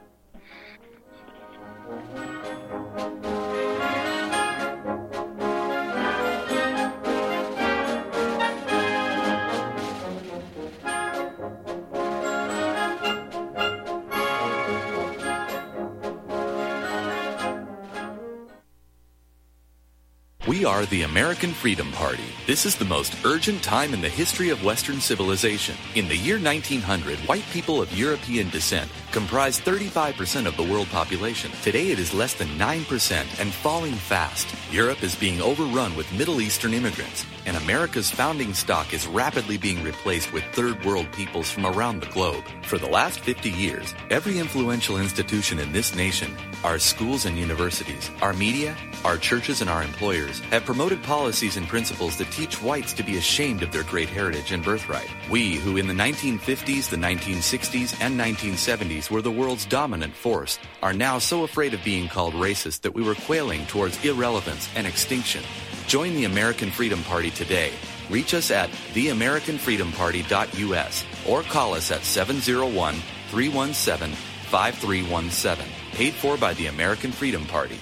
We are the American Freedom Party. This is the most urgent time in the history of Western civilization. In the year nineteen hundred, white people of European descent comprised thirty-five percent of the world population. Today it is less than nine percent and falling fast. Europe is being overrun with Middle Eastern immigrants, and America's founding stock is rapidly being replaced with third world peoples from around the globe. For the last fifty years, every influential institution in this nation, our schools and universities, our media, our churches and our employers, have promoted policies and principles that teach whites to be ashamed of their great heritage and birthright. We, who in the nineteen fifties, the nineteen sixties, and nineteen seventies were the world's dominant force, are now so afraid of being called racist that we were quailing towards irrelevance and extinction. Join the American Freedom Party today. Reach us at the american freedom party dot u s or call us at seven oh one, three one seven, five three one seven. Paid for by the American Freedom Party.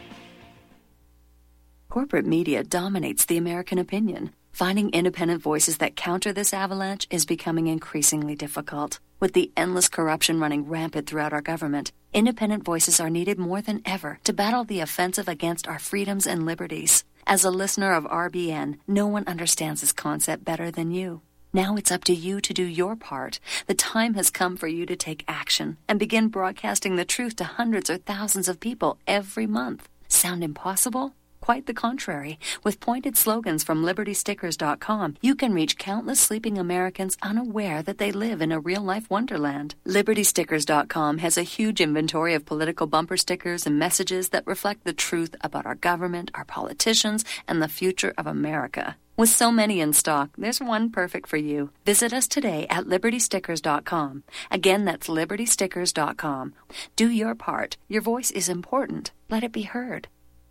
Corporate media dominates the American opinion. Finding independent voices that counter this avalanche is becoming increasingly difficult. With the endless corruption running rampant throughout our government, independent voices are needed more than ever to battle the offensive against our freedoms and liberties. As a listener of R B N, no one understands this concept better than you. Now it's up to you to do your part. The time has come for you to take action and begin broadcasting the truth to hundreds or thousands of people every month. Sound impossible? Quite the contrary. With pointed slogans from liberty stickers dot com, you can reach countless sleeping Americans unaware that they live in a real-life wonderland. liberty stickers dot com has a huge inventory of political bumper stickers and messages that reflect the truth about our government, our politicians, and the future of America. With so many in stock, there's one perfect for you. Visit us today at liberty stickers dot com. Again, that's liberty stickers dot com. Do your part. Your voice is important. Let it be heard.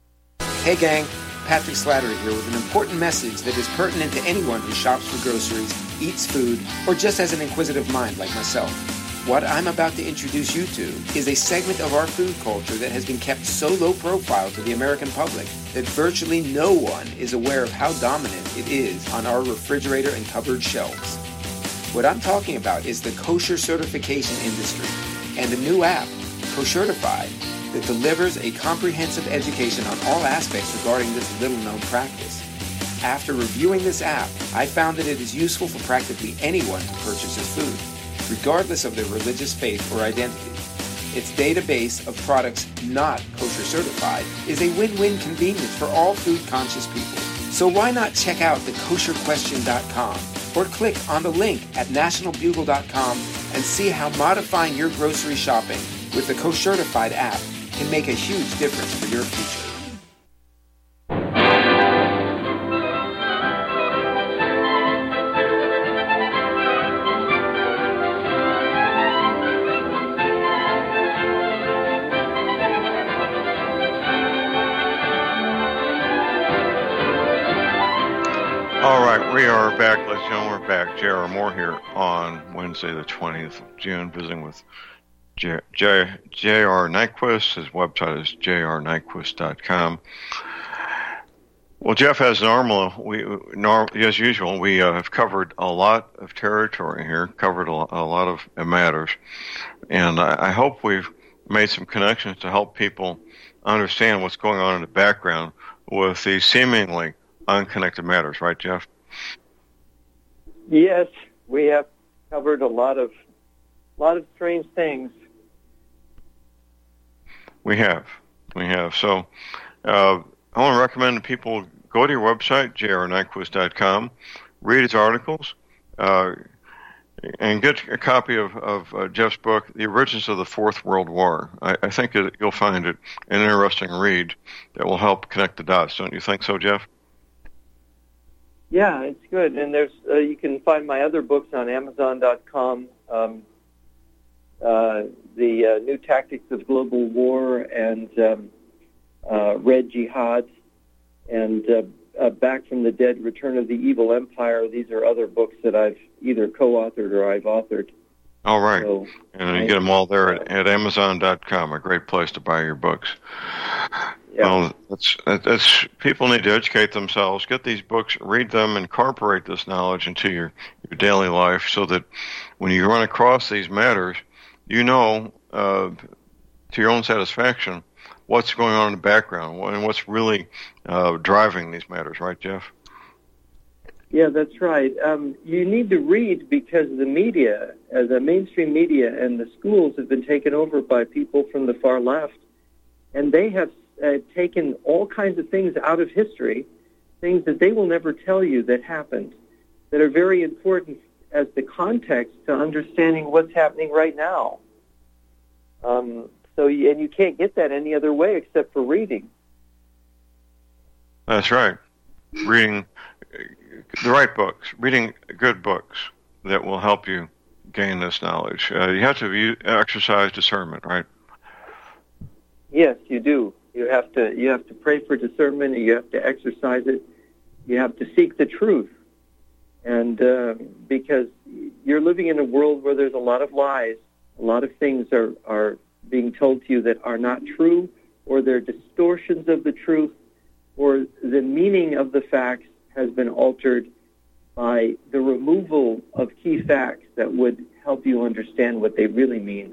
Hey gang, Patrick Slattery here with an important message that is pertinent to anyone who shops for groceries, eats food, or just has an inquisitive mind like myself. What I'm about to introduce you to is a segment of our food culture that has been kept so low profile to the American public that virtually no one is aware of how dominant it is on our refrigerator and cupboard shelves. What I'm talking about is the kosher certification industry and a new app, Koshertified, that delivers a comprehensive education on all aspects regarding this little-known practice. After reviewing this app, I found that it is useful for practically anyone who purchases food, regardless of their religious faith or identity. Its database of products not kosher certified is a win-win convenience for all food-conscious people. So why not check out the kosher question dot com or click on the link at national bugle dot com and see how modifying your grocery shopping with the Koshertified app can make a huge difference for your future. All right, we are back, ladies and gentlemen. We're back. J R. Moore here on Wednesday, the twentieth of June, visiting with J. J. J R. Nyquist. His website is j r nyquist dot com. Well, Jeff, as normal, we, norm, as usual, we uh, have covered a lot of territory here, covered a, a lot of matters, and I, I hope we've made some connections to help people understand what's going on in the background with these seemingly unconnected matters, right, Jeff? Yes, we have covered a lot of, lot of strange things. We have. We have. So uh, I want to recommend that people go to your website, j r nyquist dot com, read his articles, uh, and get a copy of, of uh, Jeff's book, The Origins of the Fourth World War. I, I think it, you'll find it an interesting read that will help connect the dots. Don't you think so, Jeff? Yeah, it's good. And there's uh, you can find my other books on amazon dot com, um, uh, The uh, New Tactics of Global War and um, uh, Red Jihad, and uh, uh, Back from the Dead, Return of the Evil Empire. These are other books that I've either co-authored or I've authored. All right. So, and you get them all there at, at amazon dot com, a great place to buy your books. Yeah. Well, that's, that's, people need to educate themselves, get these books, read them, incorporate this knowledge into your, your daily life so that when you run across these matters, you know, uh, to your own satisfaction, what's going on in the background and what's really uh, driving these matters, right, Jeff? Yeah, that's right. Um, you need to read because the media, uh, the mainstream media and the schools have been taken over by people from the far left, and they have uh, taken all kinds of things out of history, things that they will never tell you that happened, that are very important as the context to understanding what's happening right now. Um, so, you, and you can't get that any other way except for reading. That's right. Reading the right books, reading good books that will help you gain this knowledge. Uh, you have to use, exercise discernment, right? Yes, you do. You have to. You have to pray for discernment. And you have to exercise it. You have to seek the truth, and uh, because you're living in a world where there's a lot of lies, a lot of things are are being told to you that are not true, or they're distortions of the truth, or the meaning of the facts has been altered by the removal of key facts that would help you understand what they really mean.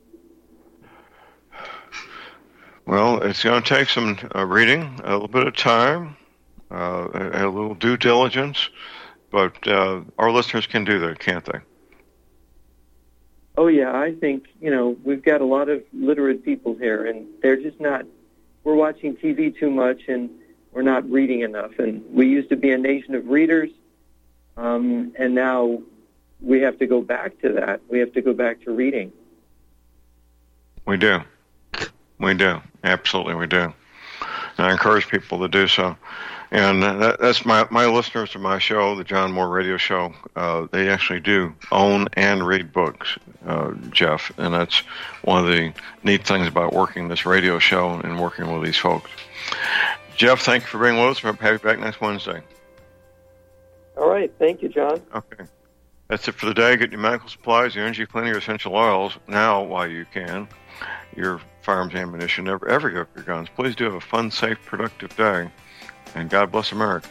Well, it's going to take some uh, reading, a little bit of time, uh, a, a little due diligence, but uh, our listeners can do that, can't they? Oh, yeah, I think, you know, we've got a lot of literate people here, and they're just not, we're watching T V too much, and we're not reading enough. And we used to be a nation of readers, um, and now we have to go back to that. We have to go back to reading. We do. We do. Absolutely, we do. And I encourage people to do so. And that, that's my, my listeners to my show, the John Moore Radio Show. Uh, they actually do own and read books, uh, Jeff. And that's one of the neat things about working this radio show and working with these folks. Jeff, thank you for being with us. We'll have you back next Wednesday. All right. Thank you, John. Okay. That's it for the day. Get your medical supplies, your energy cleaning, your essential oils now while you can. Your firearms ammunition, every, every of your guns. Please do have a fun, safe, productive day. And God bless America.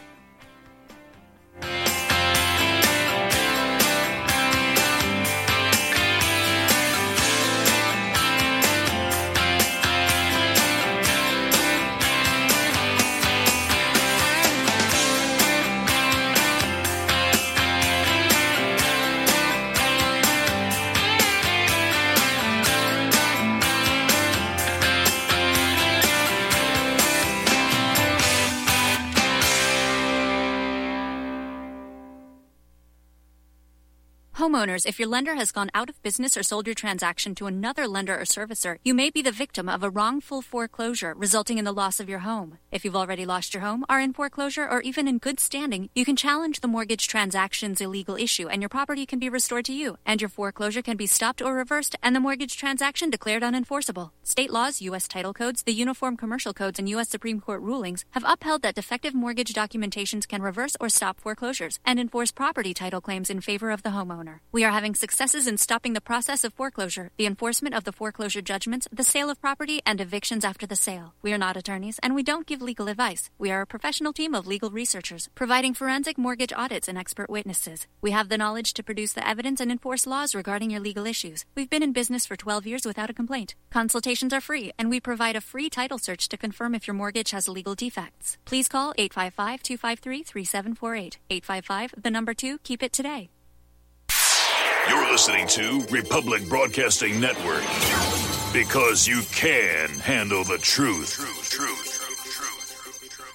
Homeowners, if your lender has gone out of business or sold your transaction to another lender or servicer, you may be the victim of a wrongful foreclosure, resulting in the loss of your home. If you've already lost your home, are in foreclosure, or even in good standing, you can challenge the mortgage transaction's illegal issue, and your property can be restored to you, and your foreclosure can be stopped or reversed, and the mortgage transaction declared unenforceable. State laws, U S title codes, the Uniform Commercial Codes, and U S Supreme Court rulings have upheld that defective mortgage documentations can reverse or stop foreclosures and enforce property title claims in favor of the homeowner. We are having successes in stopping the process of foreclosure, the enforcement of the foreclosure judgments, the sale of property, and evictions after the sale. We are not attorneys, and we don't give legal advice. We are a professional team of legal researchers, providing forensic mortgage audits and expert witnesses. We have the knowledge to produce the evidence and enforce laws regarding your legal issues. We've been in business for twelve years without a complaint. Consultations are free, and we provide a free title search to confirm if your mortgage has legal defects. Please call eight five five, two five three, three seven four eight. eight five five, the number two, keep it today. You're listening to Republic Broadcasting Network. Because you can handle the truth. Truth, truth.